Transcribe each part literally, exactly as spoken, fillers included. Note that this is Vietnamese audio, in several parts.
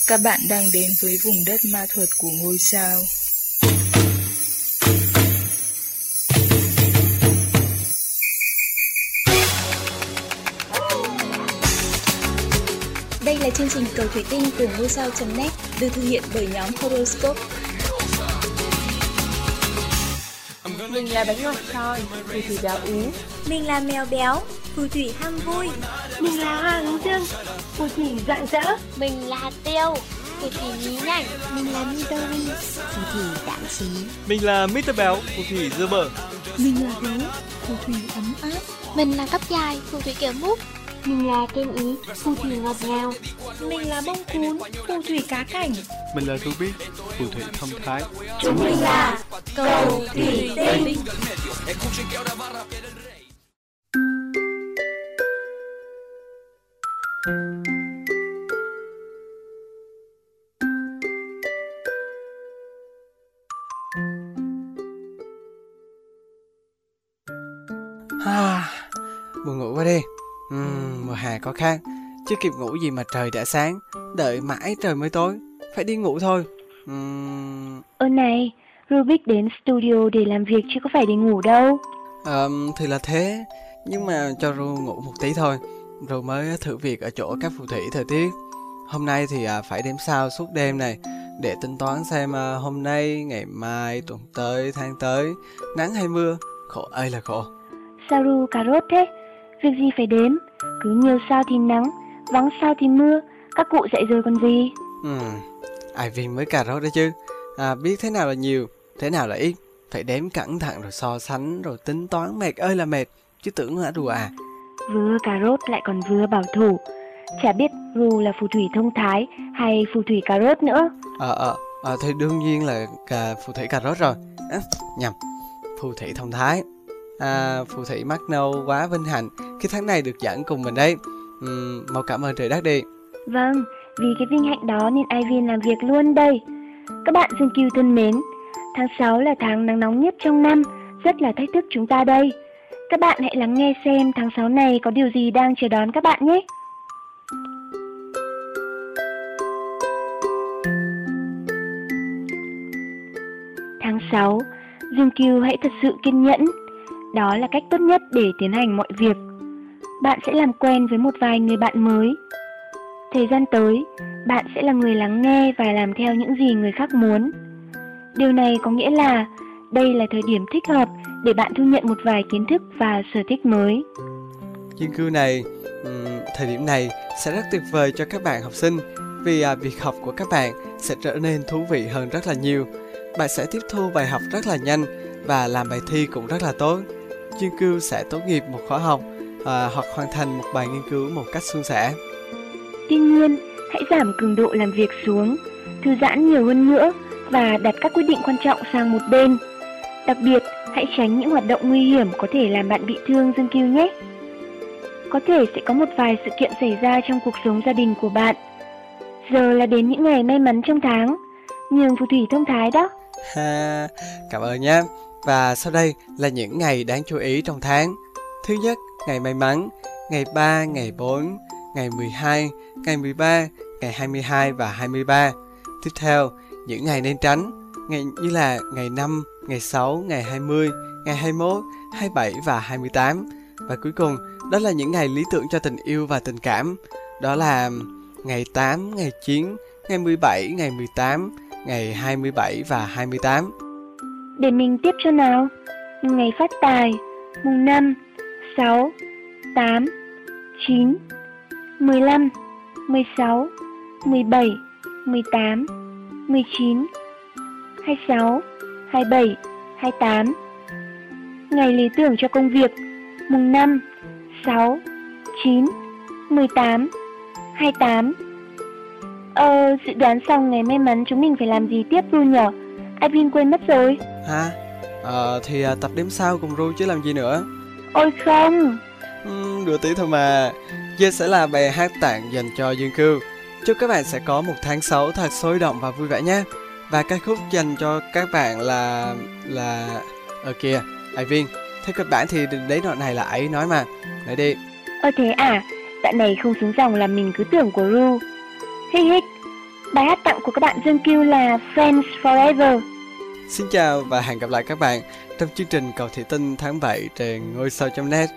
Các bạn đang đến với vùng đất ma thuật của ngôi sao. Đây là chương trình Cầu Thủy Tinh của ngôi sao chấm net được thực hiện bởi nhóm Horoscope. Mình là bánh ngọt tròn, phù thủy béo ú. Mình là mèo béo, phù thủy ham vui. Mình là hoa hướng dương, phù thủy rạng rỡ. Mình là hạt tiêu, phù thủy nhí nhảnh. Mình là Midori, phù thủy đạm trí. Mình là mít béo, phù thủy dưa bở. Mình là gấu, phù thủy ấm áp. Mình là tóc dài, phù thủy kiểu mút. Mình là Kem Ý, phù thủy ngọt ngào. Mình là bông cún, phù thủy cá cảnh. Mình là Rubik, phù thủy thông thái. Chúng mình là Cầu Thủy Tinh. À, buồn ngủ quá đi. uhm, Mùa hè có khác, chưa kịp ngủ gì mà trời đã sáng. Đợi mãi trời mới tối, phải đi ngủ thôi. uhm... Ơ này, Rubik đến studio để làm việc chứ có phải để ngủ đâu. Ờ, thì là thế. Nhưng mà cho Ru ngủ một tí thôi, rồi mới thử việc ở chỗ các phù thủy thời tiết. Hôm nay thì à, phải đếm sao suốt đêm này, để tính toán xem à, hôm nay, ngày mai, tuần tới, tháng tới, nắng hay mưa. Khổ ơi là khổ. Sao Ru cà rốt thế? Việc gì phải đếm? Cứ nhiều sao thì nắng, vắng sao thì mưa. Các cụ dạy rồi còn gì. Ừ, ai vì mới cà rốt đấy chứ. À, biết thế nào là nhiều, thế nào là ít. Phải đếm cẩn thận rồi so sánh, rồi tính toán, mệt ơi là mệt. Chứ tưởng là đùa à. Vừa cà rốt lại còn vừa bảo thủ. Chả biết Ru là phù thủy thông thái hay phù thủy cà rốt nữa. Ờ, ờ, ờ thì đương nhiên là cà, phù thủy cà rốt rồi. À, nhầm, phù thủy thông thái. À, phù thủy mắt nâu quá vinh hạnh khi tháng này được dẫn cùng mình đấy. uhm, Mau cảm ơn trời đất đi. Vâng, vì cái vinh hạnh đó nên Ivy làm việc luôn đây. Các bạn Dương Kiều thân mến, tháng sáu là tháng nắng nóng nhất trong năm, rất là thách thức chúng ta đây. Các bạn hãy lắng nghe xem tháng sáu này có điều gì đang chờ đón các bạn nhé. Tháng sáu, Dương Kiều hãy thật sự kiên nhẫn. Đó là cách tốt nhất để tiến hành mọi việc. Bạn sẽ làm quen với một vài người bạn mới. Thời gian tới, bạn sẽ là người lắng nghe và làm theo những gì người khác muốn. Điều này có nghĩa là đây là thời điểm thích hợp để bạn thu nhận một vài kiến thức và sở thích mới. Dương Kiều này, um, thời điểm này sẽ rất tuyệt vời cho các bạn học sinh, vì à, việc học của các bạn sẽ trở nên thú vị hơn rất là nhiều. Bạn sẽ tiếp thu bài học rất là nhanh và làm bài thi cũng rất là tốt. Dương Kiều sẽ tốt nghiệp một khóa học à, hoặc hoàn thành một bài nghiên cứu một cách suôn sẻ. Tuy nhiên, hãy giảm cường độ làm việc xuống, thư giãn nhiều hơn nữa và đặt các quyết định quan trọng sang một bên. Đặc biệt, hãy tránh những hoạt động nguy hiểm có thể làm bạn bị thương Dương Kiều nhé. Có thể sẽ có một vài sự kiện xảy ra trong cuộc sống gia đình của bạn. Giờ là đến những ngày may mắn trong tháng, nhường phù thủy thông thái đó. Ha, cảm ơn nhé. Và sau đây là những ngày đáng chú ý trong tháng. Thứ nhất, ngày may mắn, ngày ba, ngày bốn, ngày mười hai, ngày mười ba, ngày hai mươi hai và hai mươi ba. Tiếp theo, những ngày nên tránh, ngày như là ngày năm, ngày sáu, ngày hai mươi, ngày hai mươi mốt, hai mươi bảy và hai mươi tám. Và cuối cùng, đó là những ngày lý tưởng cho tình yêu và tình cảm. Đó là ngày tám, ngày chín, ngày mười bảy, ngày mười tám, ngày hai mươi bảy và hai mươi tám. Để mình tiếp cho nào. Ngày phát tài, mùng năm, sáu, tám, chín, mười lăm, mười sáu, mười bảy, mười tám, mười chín, hai mươi sáu, hai mươi bảy, hai mươi tám. Ngày lý tưởng cho công việc, mùng năm, sáu, chín, mười tám, hai mươi tám. Ờ, dự đoán xong ngày may mắn chúng mình phải làm gì tiếp Ru nhở? Ivy quên mất rồi. Hả? Ờ, thì à, tập đếm sao cùng Ru chứ làm gì nữa. Ôi không. uhm, Đùa tí thôi mà. Giờ sẽ là bài hát tặng dành cho Dương Kiều. Chúc các bạn sẽ có một tháng sáu thật sôi động và vui vẻ nhé. Và ca khúc dành cho các bạn là... là... Ờ kìa, Ivy, theo kịch bản thì đến đoạn này là ấy nói mà. Nói đi. Ơ thế à? Đoạn này không xuống dòng là mình cứ tưởng của Ru. Hích hích. Bài hát tặng của các bạn Dương Kiêu là Friends Forever. Xin chào và hẹn gặp lại các bạn trong chương trình Cầu Thị Tinh tháng bảy trên ngôi sao chấm net.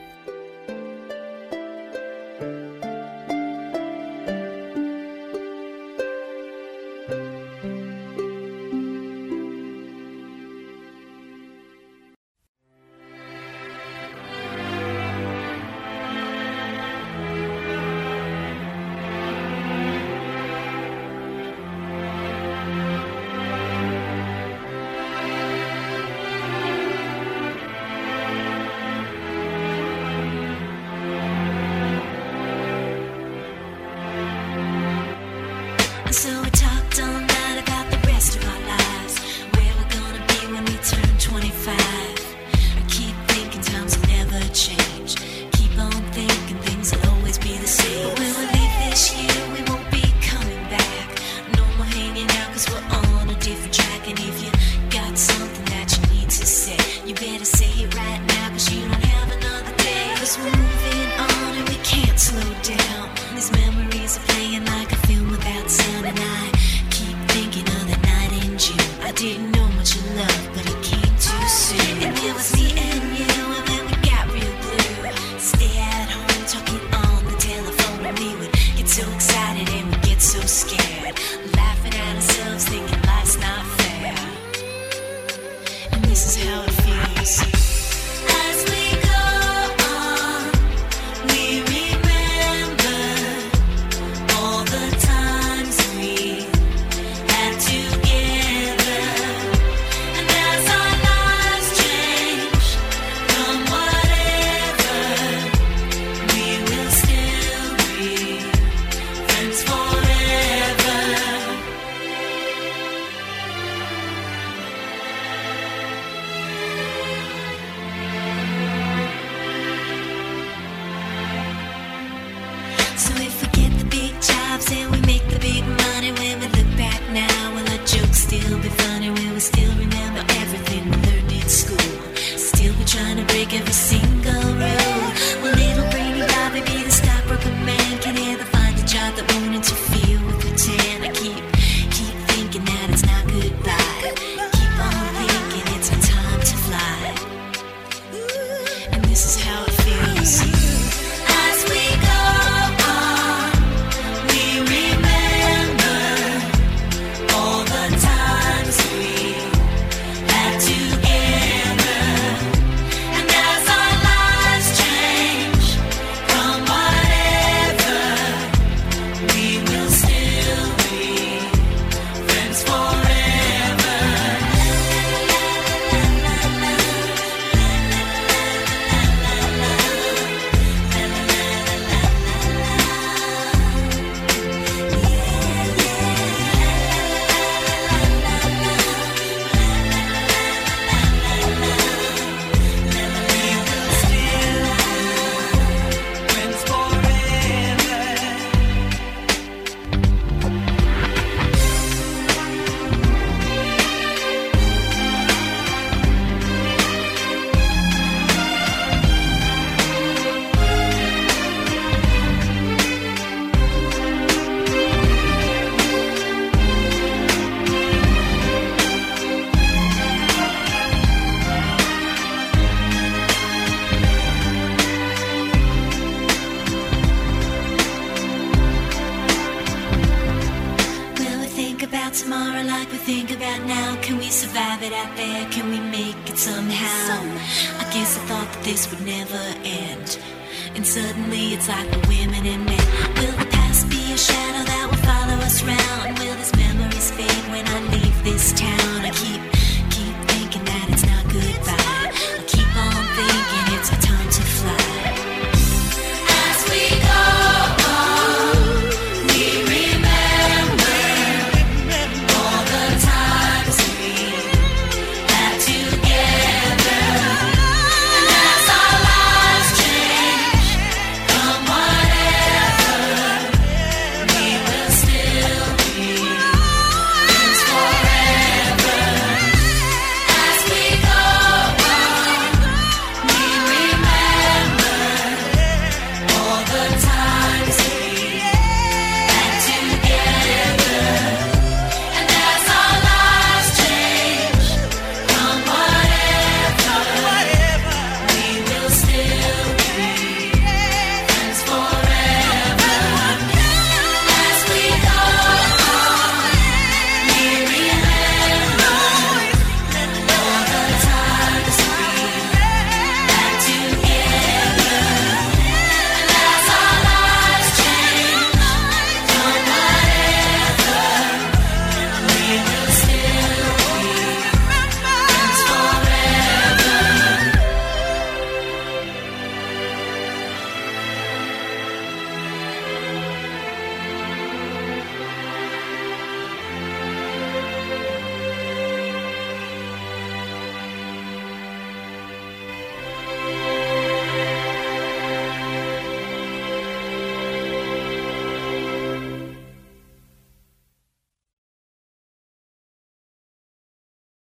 So we talked all night about the rest of our lives, where we're gonna be when we turn twenty-five. I keep thinking times will never change, keep on thinking things will always be the same. But when we leave this year, we won't be coming back. No more hanging out cause we're on a different track. And if you got something that you need to say, you better say it right now cause you don't have another day. Cause we're moving on and we can't slow down. These memories are playing like a film without sound. And I keep thinking of the night in June. I didn't know much of love, but it came too soon. And it was me and you, and then we got real blue. Stay at home talking on the telephone, and we would get so excited and we'd get so scared, laughing at ourselves thinking life's not fair. And this is how it feels. As we go on, we remember all the times we had together. And as our lives change from whatever, we will still be friends forever. So if we get the big jobs and we make the big money, when we look back now, will our jokes still be funny? Will we still remember everything we learned in school? Still be trying to break every single rule? Will little brainy Bobby be the stockbroker man? Can he ever find a job that won't interfere with the tan? I keep, keep thinking that it's not goodbye. Keep on thinking it's our time to fly. And this is how it feels. As we go on, we remember all the times we had together. And as our lives change from whatever, we will still be friends forever. Friends Will we think about tomorrow like we think about now? Can we survive it out there? Can we make it somehow? I guess I thought that this would never end, and suddenly it's like the women and men. Will the